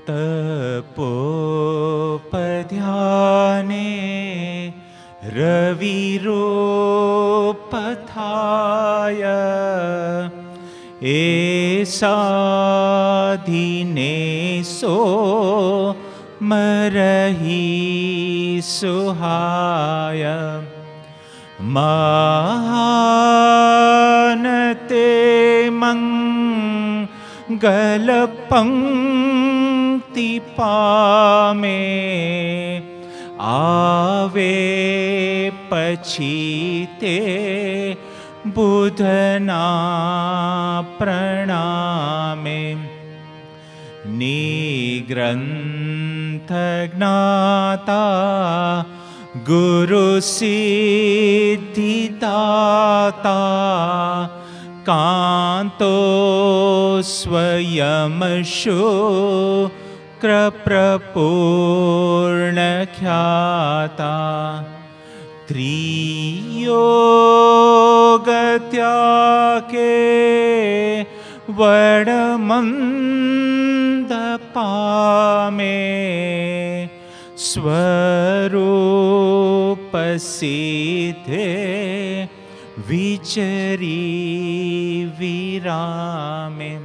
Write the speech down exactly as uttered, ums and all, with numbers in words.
तपोपध्याने रविरूपथाय ऐसाधिनेसो मरहि सुहाय महानते मंगलपंक्ति पामे आवे पछीते बुधना प्रणामे निग्रंथ ज्ञाता गुरु सिद्धिदाता कांतो स्वयं शुक्र प्रपूर्ण ख्याता त्रियोगत्याके वडमंद पामे स्वरूप सिद्धे विचरी विरामे।